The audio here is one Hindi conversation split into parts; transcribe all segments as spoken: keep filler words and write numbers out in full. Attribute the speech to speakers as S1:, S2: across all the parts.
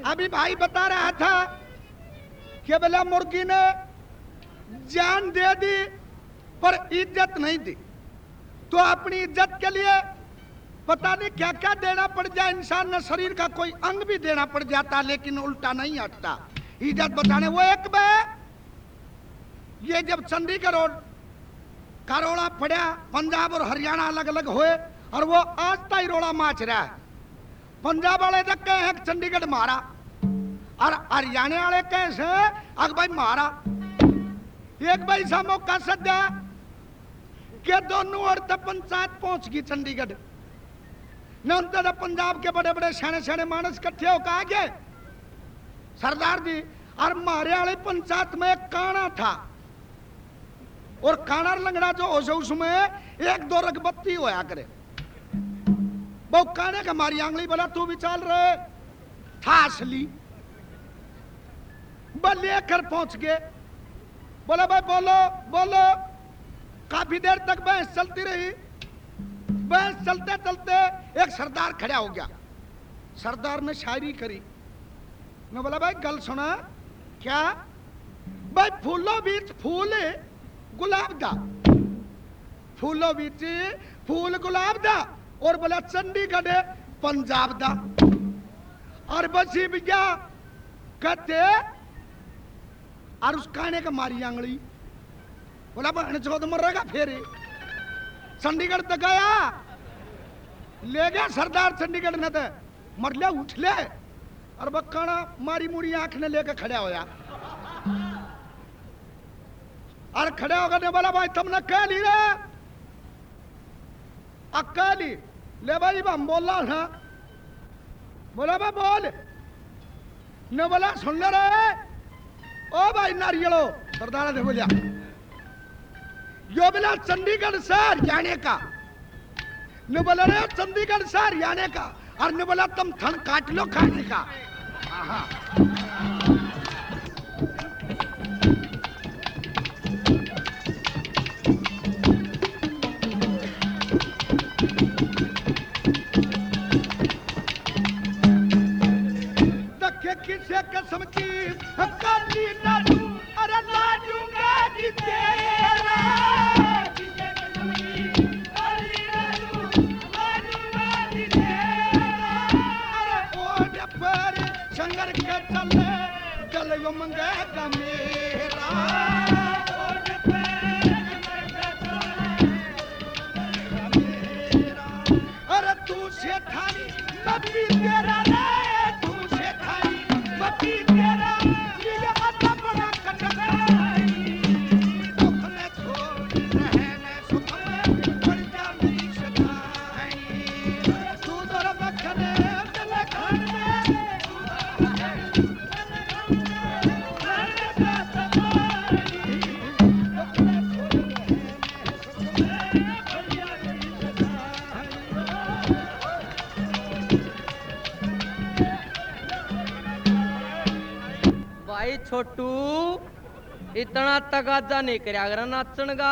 S1: अभी भाई बता रहा था कि बोला मुर्गी ने जान दे दी पर इज्जत नहीं दी, तो अपनी इज्जत के लिए पता नहीं क्या क्या देना पड़ जाए। इंसान ने शरीर का कोई अंग भी देना पड़ जाता, लेकिन उल्टा नहीं हटता इज्जत बचाने। वो एक बार ये जब चंडीगढ़ और का रोड़ा पड़ा, पंजाब और हरियाणा अलग अलग हुए, और वो आज तक रोड़ा माच रहा है। पंजाब वाले तक कहे हैं चंडीगढ़ मारा, और हरियाणा वाले कहे अग भाई मारा। एक भाई सा मौका सद्या कि दोनों और तक पंचायत पहुंच गई चंडीगढ़ ने। उनके पंजाब के बड़े बड़े शाने शाने मानस इकट्ठे होकर आ गए सरदार जी। और मारे वाले पंचायत में एक काना था, और काना लंगड़ा जो हो उसमें एक दो रगबत्ती होया करे। वो काने का मारी आंगली बोला तू भी चल रहे था असली बल लेकर पहुंच गए। बोला भाई बोलो बोलो। काफी देर तक बहस चलती रही। बहस चलते चलते एक सरदार खड़ा हो गया। सरदार ने शायरी करी। मैं बोला भाई गल सुना क्या? भाई फूलों बीच फूल गुलाब दा, फूलों बीच फूल गुलाब दा, और बोला चंडीगढ़ पंजाब दा। और बसी भैया कहते और उस काने का मारी आंगली। बोला बहन चौथ मरेगा फिर। चंडीगढ़ तक गया, ले गया सरदार चंडीगढ़ ने, तो मर लिया उठ ले। और बक्काना मारी मुड़ी आंख ने लेकर खड़ा होया। और खड़े होकर ने बोला भाई तुमने कह ली रे? अक्ली ले भाई हम बोला ना। बोला भाई बोल ने। बोला सुन ले रे ओ भाई नारियलो। सरदार ने बोलिया यो बोला चंडीगढ़ से हरियाणा का। ने बोला रे चंडीगढ़ से हरियाणा का। और ने बोला तुम थन काट लो खाने का। किसे कसम की काली लाडू, अरे लाडूंगा जी तेरा। किसे कसम की काली लाडू, लाडूंगा जी तेरा। अरे ओढ़ पर शंकर के चले चले वो मंगेगा मेरा। ओढ़ पर शंकर के चले मेरा। अरे तू से थानी नबी तेरा रे, तेरा ये अता बड़ा कटकाई। दुख में छोड़ रहने सुख में बढ़ जा मेरी सगाई। तू दर बखने दिल खाने
S2: छोटू इतना तगाजा नहीं करया अगर नाचन का।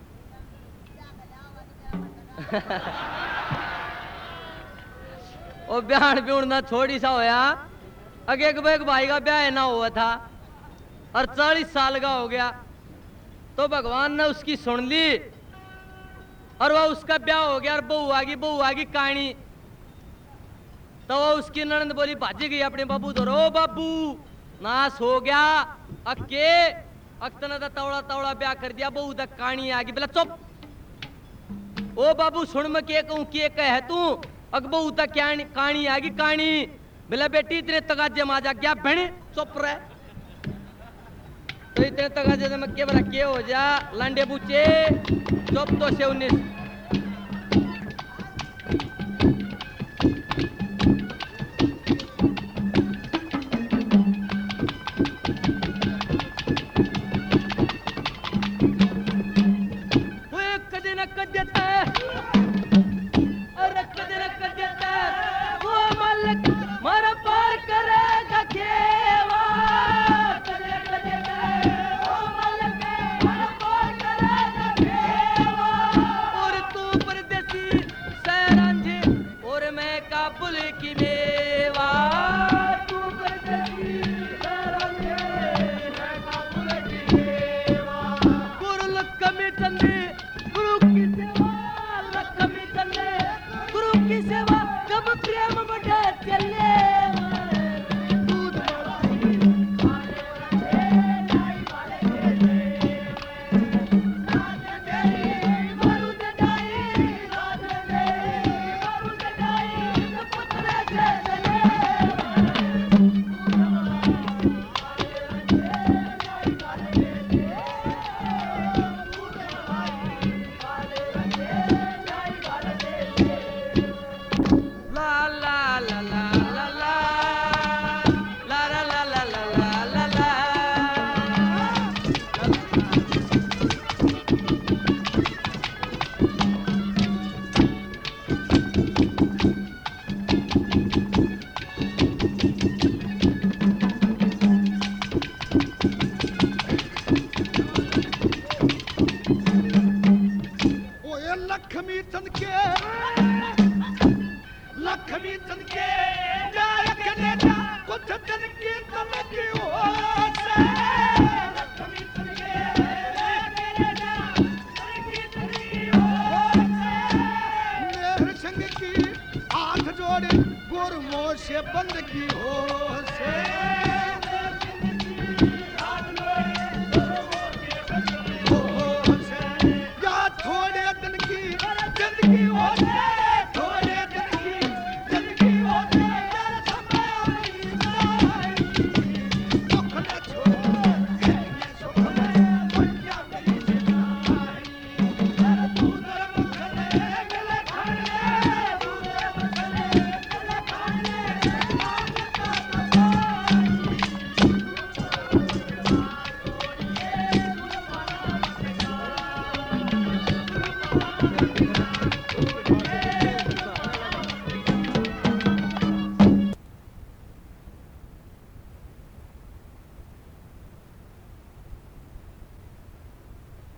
S2: ओ ब्याह ब्यूण ना छोड़ी सा होया। अगे एक भाई का ब्याह ना हुआ था और चालीस साल का हो गया, तो भगवान ने उसकी सुन ली और वह उसका ब्याह हो गया। और बहू आ गई बहू आ गई कहानी। तो वह उसकी ननद बोली भाजी गई अपने बाबू तो रो बाबू नाश हो गया। अके अक्तना दा तवड़ा तवड़ा ब्याह कर दिया। बहू दा कहानी आ गई। बोला चुप ओ बाबू सुन मैं के कहूं के कह तू। अक बहू दा कहानी आ गई कहानी। बोला बेटी इतने तगाजे में आ जा क्या बहने चुप रहे। तो इतने तगाजे में के बोला के हो जा लांडे बूचे चुप तो से उन्नीस